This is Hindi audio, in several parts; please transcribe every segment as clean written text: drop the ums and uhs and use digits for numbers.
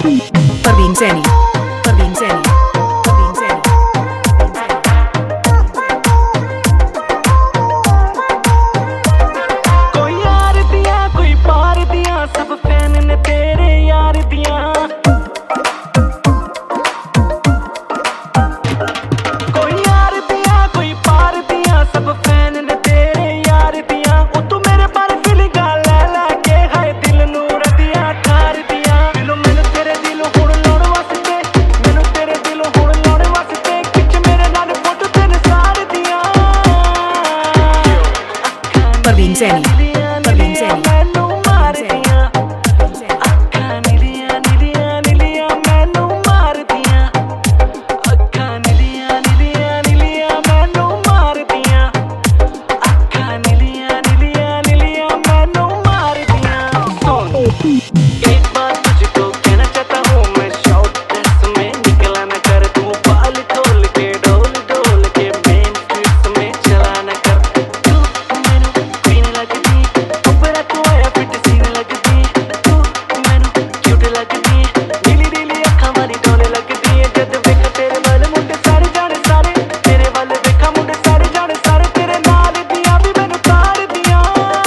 परवीन सैनी, परवीन सैनी, परवीन सैनी। कोई यार दिया कोई पार दिया, सब फैन ने तेरे यार दिया। कोई यार दिया कोई पार दिया, सब फैन ने तेरे यार दिया। ओ तू मेरे पर फिलिंगा ले के हाय दिल नू रदिया ठार दिया। दिलों मैनू तेरे दिलों हुण लाउण वास्ते, मैनू तेरे दिलों हुण लाउण वास्ते खिच मेरे नाल फोटो तेरे सार दिया। परवीन सैनी, परवीन सैनी। मैनू मार दिया अखां नीलियां नीलियां नीलियां, मैनू मार दिया अखां नीलियां नीलियां नीलियां, मैनू मार दिया अखां नीलियां नीलियां नीलियां, मैनू मार दिया। सुन एक बात तुझको कहना चाहता हूँ मैं, शॉर्ट ड्रेस में निकला न कर तू, बाल खोल के डोल डोल के मेन स्ट्रीट में चला न कर। तू मैनू पीने लगदी, ऊपर तू आया फिट सीने लगदी। तू मैनू क्यूट लगदी, नीली नीली अखां वाली डोले लगदी। जद वेख तेरे वाल मुंडे सारे जाने सारे, तेरे वाल वेखा मुंडे सारे जाने सारे, तेरे नाल दियां भी मैनू तार दियां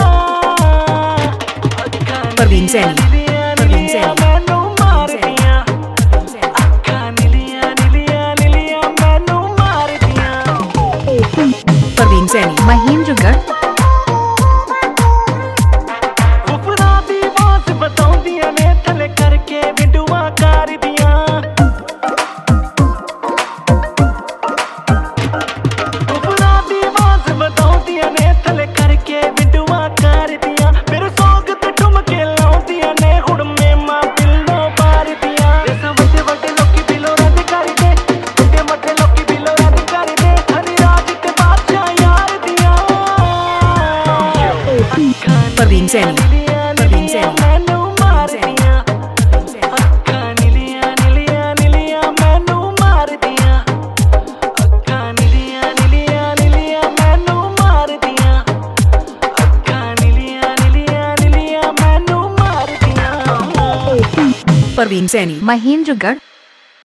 अखां परवीन सैनी, परवीन सैनी। मैनू मार दियां अखां नीलियां नीलियां नीलियां, मैनू मार दियां। परवीन सैनी, महेंद्रगढ़। फुफड़ा दी आवाज़ बताउंदियां ने थले करके विंडुआं कार दियां। फुफड़ा दी आवाज़ बताउंदियां ने थले करके विंडुआं कार दियां। मेरे सौग ते ठुमके लाउंदियां ने हुण मेमा बिल्लो बार दियां। ऐसा वड्डे वड्डे लोकी बिलो रद करदे, वड्डे मड्डे लोकी बिलो रद करदे, हरी राज ते बादशाह यार दियां। परवीन सैनी, परवीन सैनी। मैनू मार दियां अखां नीलियां नीलियां नीलियां, मैनू मार दियां अखां नीलियां नीलियां नीलियां, मैनू मार दियां अखां नीलियां नीलियां नीलियां, मैनू मार दियां। परवीन सैनी, महेंद्रगढ़।